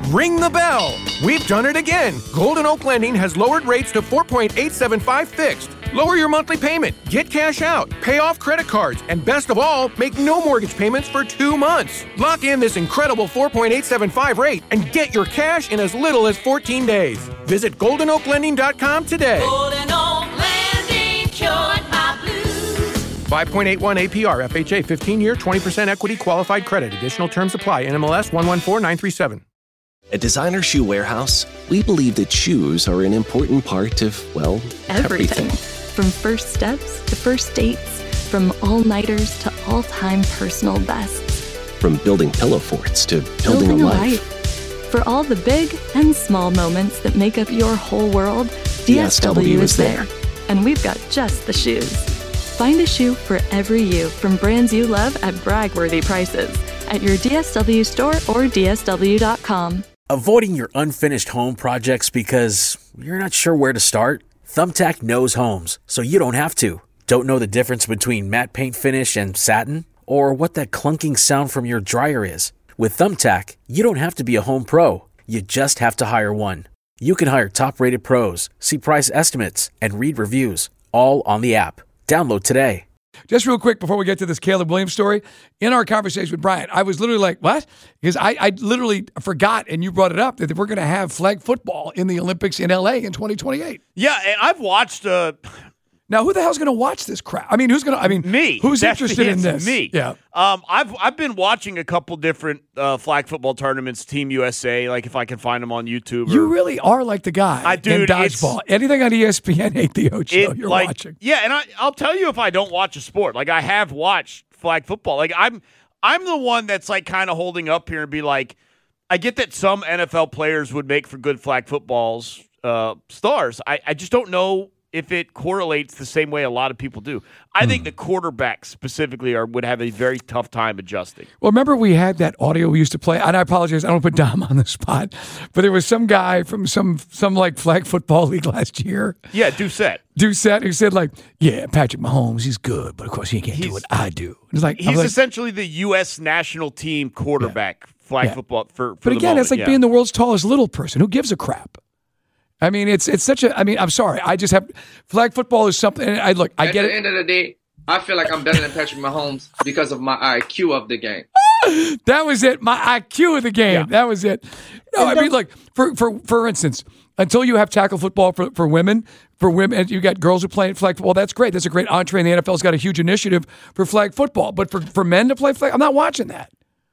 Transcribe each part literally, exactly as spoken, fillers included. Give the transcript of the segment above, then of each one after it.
ring the bell. We've done it again. Golden Oak Lending has lowered rates to four point eight seven five fixed. Lower your monthly payment, get cash out, pay off credit cards, and best of all, make no mortgage payments for two months. Lock in this incredible four point eight seven five rate and get your cash in as little as fourteen days. Visit golden oak lending dot com today. Golden Oak Lending, cured my blues. five point eight one A P R, F H A, fifteen-year, twenty percent equity qualified credit. Additional terms apply. N M L S one one four nine three seven. At Designer Shoe Warehouse, we believe that shoes are an important part of, well, everything. everything. From first steps to first dates, from all-nighters to all-time personal bests. From building pillow forts to building, Building a a life. life. For all the big and small moments that make up your whole world, D S W is there. And we've got just the shoes. Find a shoe for every you from brands you love at brag-worthy prices at your D S W store or D S W dot com. Avoiding your unfinished home projects because you're not sure where to start? Thumbtack knows homes, so you don't have to. Don't know the difference between matte paint finish and satin? Or what that clunking sound from your dryer is? With Thumbtack, you don't have to be a home pro. You just have to hire one. You can hire top-rated pros, see price estimates, and read reviews, all on the app. Download today. Just real quick before we get to this Caleb Williams story, in our conversation with Brian, I was literally like, what? Because I, I literally forgot, and you brought it up, that we're going to have flag football in the Olympics in L A in twenty twenty-eight. Yeah, and I've watched... Uh, now, who the hell's going to watch this crap? I mean, who's going to... I mean, me. Who's That's interested the in answer, this? Me. Yeah. Um, I've I've been watching a couple different uh, flag football tournaments, Team U S A, like if I can find them on YouTube. Or, You really are like the guy I do. in dodgeball. Anything on E S P N ain't the Ocho it, you're like, watching. Yeah, and I, I'll tell you if I don't watch a sport. Like, I have watched flag football. Like, I'm I'm the one that's, like, kind of holding up here and be like, I get that some N F L players would make for good flag footballs uh, stars. I, I just don't know if it correlates the same way a lot of people do. I Hmm. think the quarterbacks specifically are would have a very tough time adjusting. Well, remember we had that audio we used to play, and I apologize, I don't put Dom on the spot, but there was some guy from some some like flag football league last year. Yeah, Doucette. Doucette, who said like, yeah, Patrick Mahomes, he's good, but of course he can't He's- do what I do. It's like He's I'm like, essentially the U S national team quarterback flag Yeah. football for, for but the again, moment, it's like yeah. being the world's tallest little person. Who gives a crap? I mean, it's it's such a. I mean, I'm sorry. I just have flag football is something. I look. I At get the it. end of the day, I feel like I'm better than Patrick Mahomes because of my I Q of the game. That was it. My I Q of the game. Yeah. That was it. No, I mean, look, for for for instance, until you have tackle football for, for women, for women, and you got girls who play flag football, that's great. That's a great entree, and the N F L's got a huge initiative for flag football. But for, for men to play flag, I'm not watching that.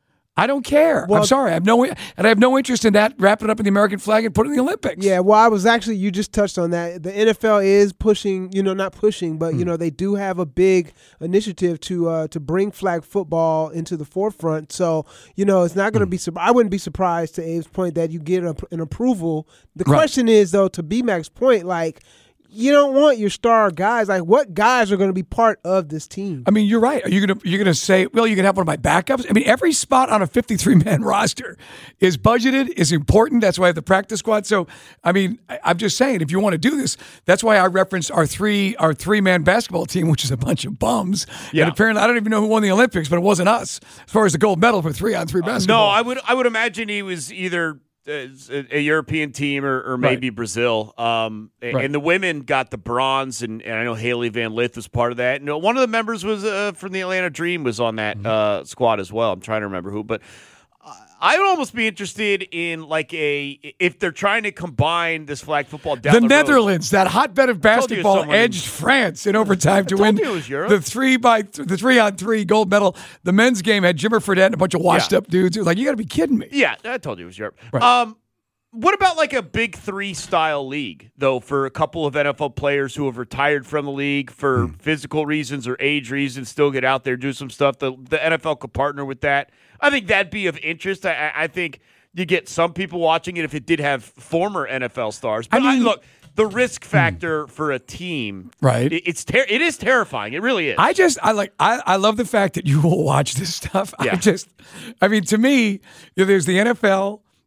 I don't care. Well, I'm sorry. I have no and I have no interest in that. Wrapping it up in the American flag and putting it in the Olympics. Yeah, well, I was actually, you just touched on that. The N F L is pushing, you know, not pushing, but, you know, they do have a big initiative to uh, to bring flag football into the forefront. So, you know, it's not going to be, I wouldn't be surprised to Abe's point that you get a, an approval. The Right. question is, though, to B-Mac's point, like, you don't want your star guys. Like, what guys are going to be part of this team? I mean, you're right. Are you gonna you're gonna say, well, you can have one of my backups? I mean, every spot on a fifty-three man roster is budgeted, is important. That's why I have the practice squad. So, I mean, I, I'm just saying, if you want to do this, that's why I referenced our three our three man basketball team, which is a bunch of bums. Yeah. And apparently, I don't even know who won the Olympics, but it wasn't us as far as the gold medal for three on three basketball. No, I would I would imagine he was either uh, a, a European team or, or maybe Right. Brazil. Um, and, Right. and the women got the bronze, and, and I know Haley Van Lith was part of that. No, one of the members was uh, from the Atlanta Dream was on that uh, squad as well. I'm trying to remember who, but uh, I would almost be interested in like a if they're trying to combine this flag football down the the, road. Netherlands, that hotbed of told you basketball, someone- edged France in overtime to I win told you it was Europe. the three by the three on three gold medal. The men's game had Jimmer Fredette and a bunch of washed Yeah. up dudes. It was like, you got to be kidding me. Yeah, I told you it was Europe. Right. Um, what about like a Big Three style league, though, for a couple of N F L players who have retired from the league for Hmm. physical reasons or age reasons, still get out there, do some stuff? The, the N F L could partner with that. I think that'd be of interest. I, I- I think you get some people watching it if it did have former N F L stars. But I I mean- look, the risk factor for a team, Right. it- it's ter- it is terrifying. It really is. I just I like I, I love the fact that you will watch this stuff. I Yeah. just I mean to me, you know, there's the N F L,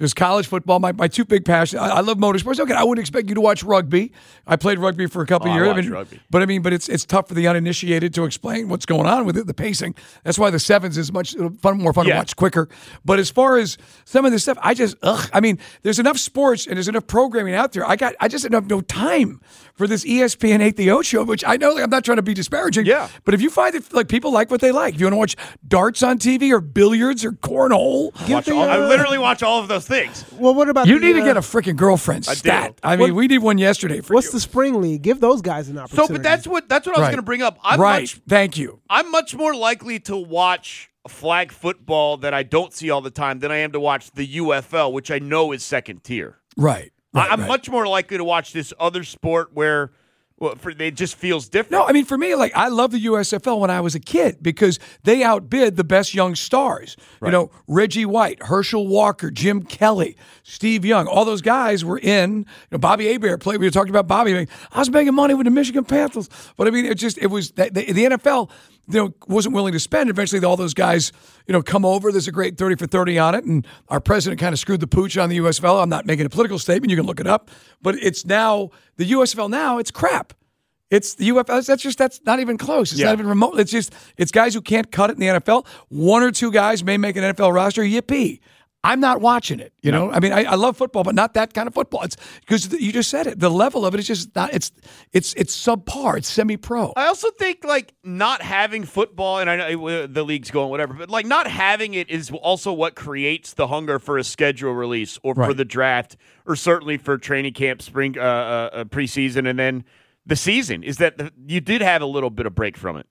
There's college football. My, my two big passions. I, I love motorsports. Okay, I wouldn't expect you to watch rugby. I played rugby for a couple oh, of years. I watch I mean, rugby. But I mean, but it's it's tough for the uninitiated to explain what's going on with it, the pacing. That's why the sevens is much fun, more fun yeah. to watch quicker. But as far as some of this stuff, I just ugh. I mean, there's enough sports and there's enough programming out there. I got I just have no time for this E S P N eight The O Show, which I know like, I'm not trying to be disparaging. Yeah. But if you find that like people like what they like, if you want to watch darts on T V or billiards or cornhole, Watch the, all, I uh, literally watch all of those things. Well, what about you the, need to uh, get a freaking girlfriend I stat. do. I mean, What- we need one yesterday for What's you. the spring league? Give those guys an So, opportunity. but that's what that's what I was Right. going to bring up. I'm right. much Thank you. I'm much more likely to watch flag football that I don't see all the time than I am to watch the U F L, which I know is second tier. Right. right I, I'm right. much more likely to watch this other sport where well, for, it just feels different. No, I mean, for me, like, I love the U S F L when I was a kid because they outbid the best young stars. Right. You know, Reggie White, Herschel Walker, Jim Kelly, Steve Young, all those guys were in. You know, Bobby Hebert played. We were talking about Bobby. I, mean, I was making money with the Michigan Panthers. But, I mean, it just, it was, the, the N F L, you know, wasn't willing to spend. Eventually, all those guys, you know, come over. There's a great thirty for thirty on it. And our president kind of screwed the pooch on the U S F L. I'm not making a political statement. You can look it up. But it's now, the U S F L now, it's crap. It's the U F L. That's just that's not even close. It's Yeah. not even remote. It's just it's guys who can't cut it in the N F L. One or two guys may make an N F L roster. Yippee! I'm not watching it. You know, I mean, I, I love football, but not that kind of football. It's because you just said it. The level of it is just not. It's it's it's subpar. It's semi-pro. I also think like not having football, and I know uh, the league's going whatever, but like not having it is also what creates the hunger for a schedule release or for Right. the draft, or certainly for training camp, spring, uh, uh, preseason, and then the season. Is that the, you did have a little bit of break from it.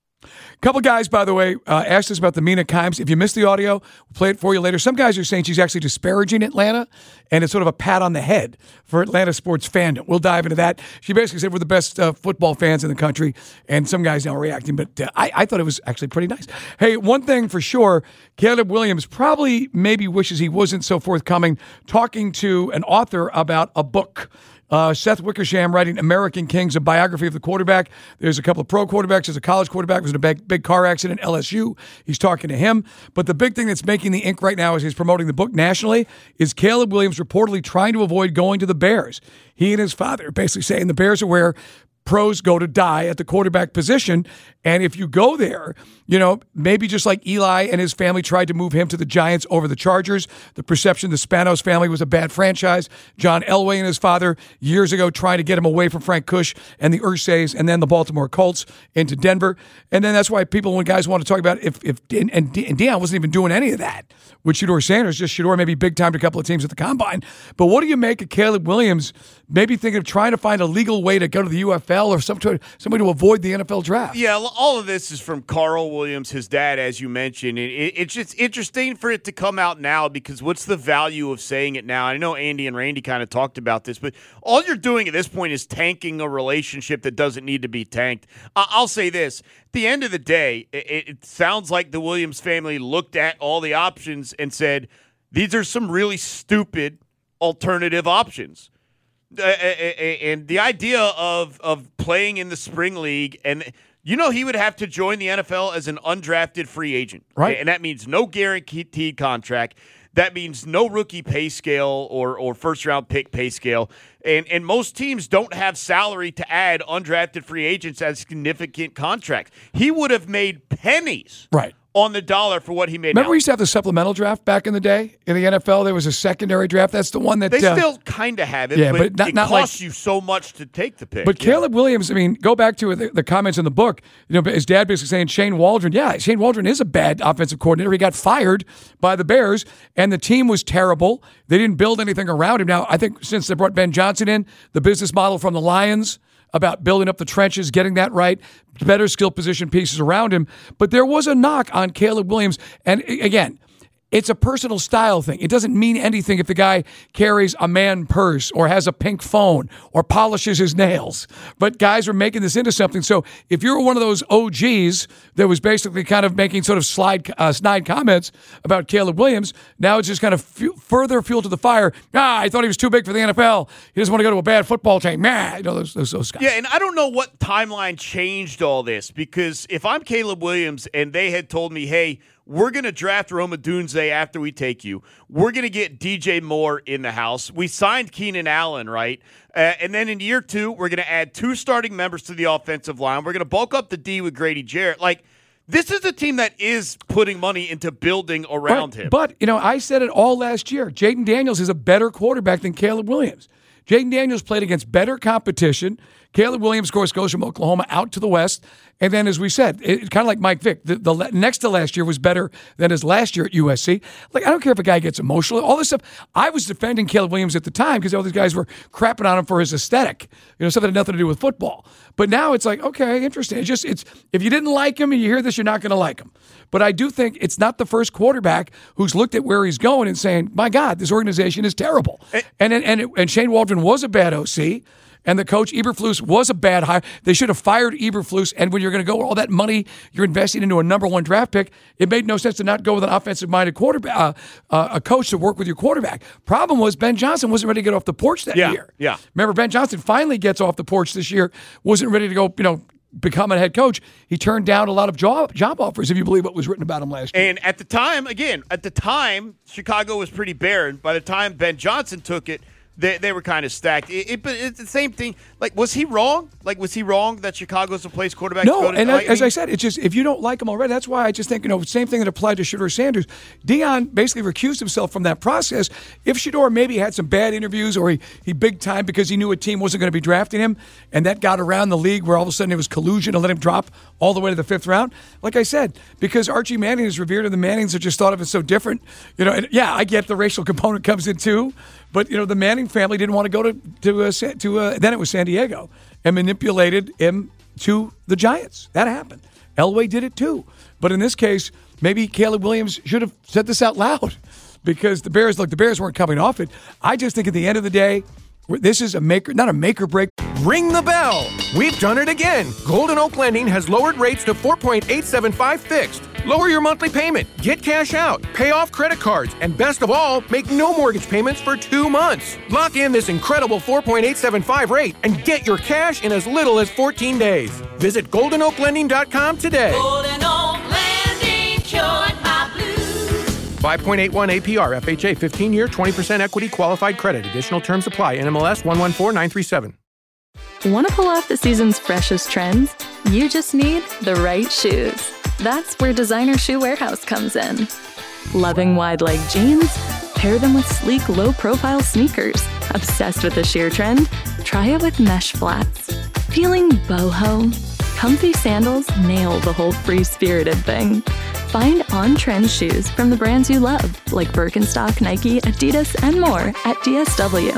Couple guys, by the way, uh, asked us about the Mina Kimes. If you missed the audio, we'll play it for you later. Some guys are saying she's actually disparaging Atlanta, and it's sort of a pat on the head for Atlanta sports fandom. We'll dive into that. She basically said we're the best uh, football fans in the country, and some guys now are reacting, but uh, I, I thought it was actually pretty nice. Hey, one thing for sure, Caleb Williams probably maybe wishes he wasn't so forthcoming talking to an author about a book. Uh, Seth Wickersham writing American Kings, a biography of the quarterback. There's a couple of pro quarterbacks. There's a college quarterback who was in a big, big car accident at L S U. He's talking to him. But the big thing that's making the ink right now as he's promoting the book nationally is Caleb Williams reportedly trying to avoid going to the Bears. He and his father are basically saying the Bears are where pros go to die at the quarterback position. And if you go there, you know, maybe just like Eli and his family tried to move him to the Giants over the Chargers, the perception the Spanos family was a bad franchise. John Elway and his father years ago trying to get him away from Frank Kush and the Ursays and then the Baltimore Colts into Denver. And then that's why people, when guys want to talk about if, if and, and Deion wasn't even doing any of that with Shedeur Sanders, just Shedeur maybe big time to a couple of teams at the Combine. But what do you make of Caleb Williams maybe thinking of trying to find a legal way to go to the U F L or some, somebody to avoid the N F L draft? Yeah, all of this is from Carl Williams, his dad, as you mentioned. It, it, it's just interesting for it to come out now because what's the value of saying it now? I know Andy and Randy kind of talked about this, but all you're doing at this point is tanking a relationship that doesn't need to be tanked. Uh, I'll say this. At the end of the day, it, it sounds like the Williams family looked at all the options and said, these are some really stupid alternative options. Uh, and the idea of of playing in the spring league, and you know he would have to join the N F L as an undrafted free agent, right? And that means no guaranteed contract. That means no rookie pay scale or or first round pick pay scale. And and most teams don't have salary to add undrafted free agents as significant contracts. He would have made pennies, right, on the dollar for what he made. Remember now. we used to have the supplemental draft back in the day in the N F L? There was a secondary draft. That's the one that They uh, still kind of have it, yeah, but, but not- it not costs like- you so much to take the pick. But Yeah. Caleb Williams, I mean, go back to the, the comments in the book. You know, his dad basically saying Shane Waldron. Yeah, Shane Waldron is a bad offensive coordinator. He got fired by the Bears, and the team was terrible. They didn't build anything around him. Now, I think since they brought Ben Johnson in, the business model from the Lions about building up the trenches, getting that right, better skill position pieces around him. But there was a knock on Caleb Williams. And again, it's a personal style thing. It doesn't mean anything if the guy carries a man purse or has a pink phone or polishes his nails. But guys are making this into something. So if you're one of those O Gs that was basically kind of making sort of slide, uh, snide comments about Caleb Williams, now it's just kind of fu- further fuel to the fire. Ah, I thought he was too big for the N F L. He doesn't want to go to a bad football team. Nah, you know, those, those, those guys. Yeah, and I don't know what timeline changed all this because if I'm Caleb Williams and they had told me, hey, we're going to draft Rome Odunze after we take you. We're going to get D J Moore in the house. We signed Keenan Allen, right? Uh, and then in year two, we're going to add two starting members to the offensive line. We're going to bulk up the D with Grady Jarrett. Like, this is a team that is putting money into building around but, him. But, you know, I said it all last year. Jaden Daniels is a better quarterback than Caleb Williams. Jaden Daniels played against better competition. Caleb Williams, of course, goes from Oklahoma out to the West. And then, as we said, it, kind of like Mike Vick, the, the next to last year was better than his last year at U S C. Like, I don't care if a guy gets emotional. All this stuff. I was defending Caleb Williams at the time because all these guys were crapping on him for his aesthetic. You know, something that had nothing to do with football. But now it's like, okay, interesting. It's just, it's if you didn't like him and you hear this, you're not going to like him. But I do think it's not the first quarterback who's looked at where he's going and saying, my God, this organization is terrible. And and and, and, and Shane Waldron was a bad O C. And the coach, Eberflus, was a bad hire. They should have fired Eberflus. And when you're going to go all that money you're investing into a number one draft pick, it made no sense to not go with an offensive-minded quarterback, uh, uh, a coach to work with your quarterback. Problem was Ben Johnson wasn't ready to get off the porch that yeah, year. Yeah. Remember, Ben Johnson finally gets off the porch this year, wasn't ready to go, you know, become a head coach. He turned down a lot of job job offers, if you believe what was written about him last year. And at the time, again, at the time, Chicago was pretty barren. By the time Ben Johnson took it, They, they were kind of stacked. It, it, but it's the same thing. Like, was he wrong? Like, was he wrong that Chicago's the place quarterbacks no, go to? and like, as I said, it's just if you don't like him already, that's why I just think, you know, same thing that applied to Shedeur Sanders. Deion basically recused himself from that process. If Shedeur maybe had some bad interviews or he, he big time because he knew a team wasn't going to be drafting him, and that got around the league where all of a sudden it was collusion to let him drop all the way to the fifth round. Like I said, because Archie Manning is revered and the Mannings are just thought of as so different. You know, and yeah, I get the racial component comes in too. But, you know, the Manning family didn't want to go to, to, uh, to uh, then it was San Diego, and manipulated him to the Giants. That happened. Elway did it too. But in this case, maybe Caleb Williams should have said this out loud because the Bears, look, the Bears weren't coming off it. I just think at the end of the day, this is a make, not a make or break. Ring the bell. We've done it again. Golden Oak Lending has lowered rates to four point eight seven five fixed. Lower your monthly payment, get cash out, pay off credit cards, and best of all, make no mortgage payments for two months. Lock in this incredible four point eight seven five rate and get your cash in as little as fourteen days. Visit golden oak lending dot com today. Golden Oak Lending cured my blues. five point eight one A P R, F H A, fifteen-year, twenty percent equity qualified credit. Additional terms apply. N M L S one one four nine three seven. Want to pull off the season's freshest trends? You just need the right shoes. That's where Designer Shoe Warehouse comes in. Loving wide leg jeans? Pair them with sleek, low-profile sneakers. Obsessed with the sheer trend? Try it with mesh flats. Feeling boho? Comfy sandals nail the whole free-spirited thing. Find on-trend shoes from the brands you love, like Birkenstock, Nike, Adidas, and more at D S W.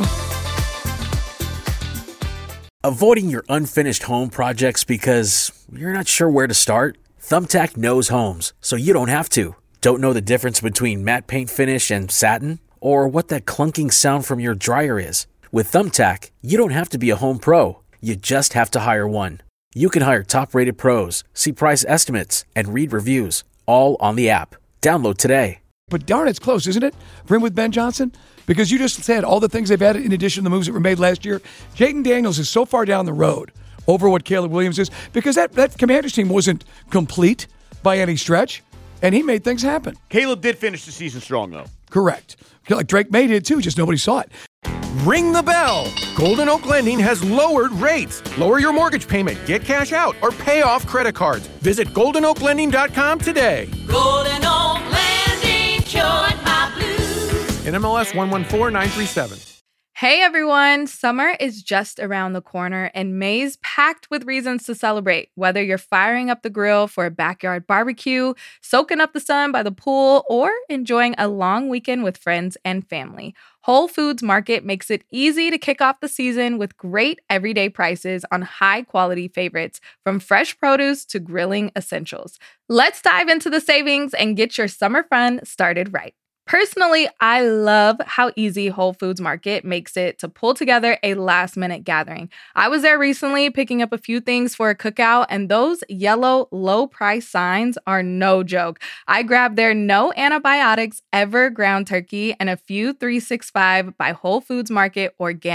Avoiding your unfinished home projects because you're not sure where to start? Thumbtack knows homes, so you don't have to. Don't know the difference between matte paint finish and satin? Or what that clunking sound from your dryer is? With Thumbtack, you don't have to be a home pro. You just have to hire one. You can hire top-rated pros, see price estimates, and read reviews, all on the app. Download today. But darn, it's close, isn't it, for him with Ben Johnson? Because you just said all the things they've added in addition to the moves that were made last year. Jaden Daniels is so far down the road over what Caleb Williams is because that, that Commanders team wasn't complete by any stretch, and he made things happen. Caleb did finish the season strong, though. Correct. Like Drake May did, too, just nobody saw it. Ring the bell. Golden Oak Lending has lowered rates. Lower your mortgage payment, get cash out, or pay off credit cards. Visit golden oak lending dot com today. Golden Oak Lending cured my blues. N M L S one one four nine three seven. Hey everyone, summer is just around the corner and May's packed with reasons to celebrate. Whether you're firing up the grill for a backyard barbecue, soaking up the sun by the pool, or enjoying a long weekend with friends and family, Whole Foods Market makes it easy to kick off the season with great everyday prices on high-quality favorites, from fresh produce to grilling essentials. Let's dive into the savings and get your summer fun started right. Personally, I love how easy Whole Foods Market makes it to pull together a last-minute gathering. I was there recently picking up a few things for a cookout, and those yellow low-price signs are no joke. I grabbed their no antibiotics ever ground turkey and a few three sixty-five by Whole Foods Market organic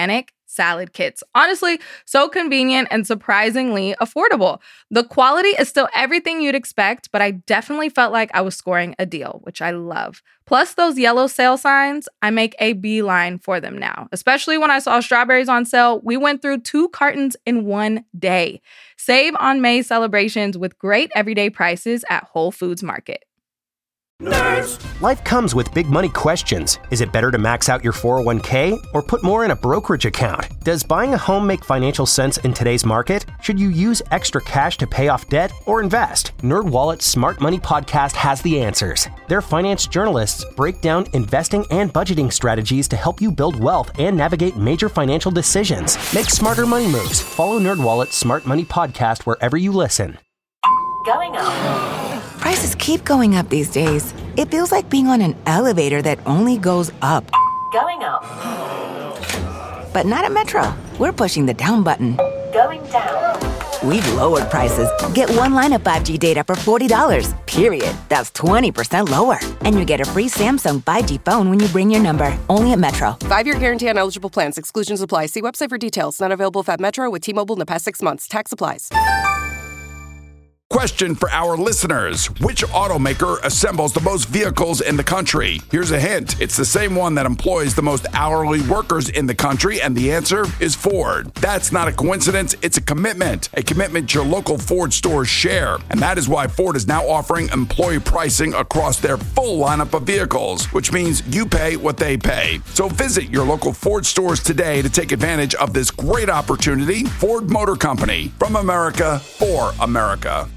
salad kits. Honestly, so convenient and surprisingly affordable. The quality is still everything you'd expect, but I definitely felt like I was scoring a deal, which I love. Plus those yellow sale signs, I make a beeline for them now. Especially when I saw strawberries on sale, we went through two cartons in one day. Save on May celebrations with great everyday prices at Whole Foods Market. Nerds. Life comes with big money questions. Is it better to max out your four oh one k or put more in a brokerage account? Does buying a home make financial sense in today's market? Should you use extra cash to pay off debt or invest? NerdWallet's Smart Money Podcast has the answers. Their finance journalists break down investing and budgeting strategies to help you build wealth and navigate major financial decisions. Make smarter money moves. Follow NerdWallet's Smart Money Podcast wherever you listen. Going up. Prices keep going up these days. It feels like being on an elevator that only goes up. Going up. But not at Metro. We're pushing the down button. Going down. We've lowered prices. Get one line of five G data for forty dollars, period. That's twenty percent lower. And you get a free Samsung five G phone when you bring your number. Only at Metro. Five-year guarantee on eligible plans. Exclusions apply. See website for details. Not available at Metro with T-Mobile in the past six months. Tax applies. Question for our listeners. Which automaker assembles the most vehicles in the country? Here's a hint. It's the same one that employs the most hourly workers in the country, and the answer is Ford. That's not a coincidence. It's a commitment. A commitment your local Ford stores share. And that is why Ford is now offering employee pricing across their full lineup of vehicles, which means you pay what they pay. So visit your local Ford stores today to take advantage of this great opportunity. Ford Motor Company. From America, for America.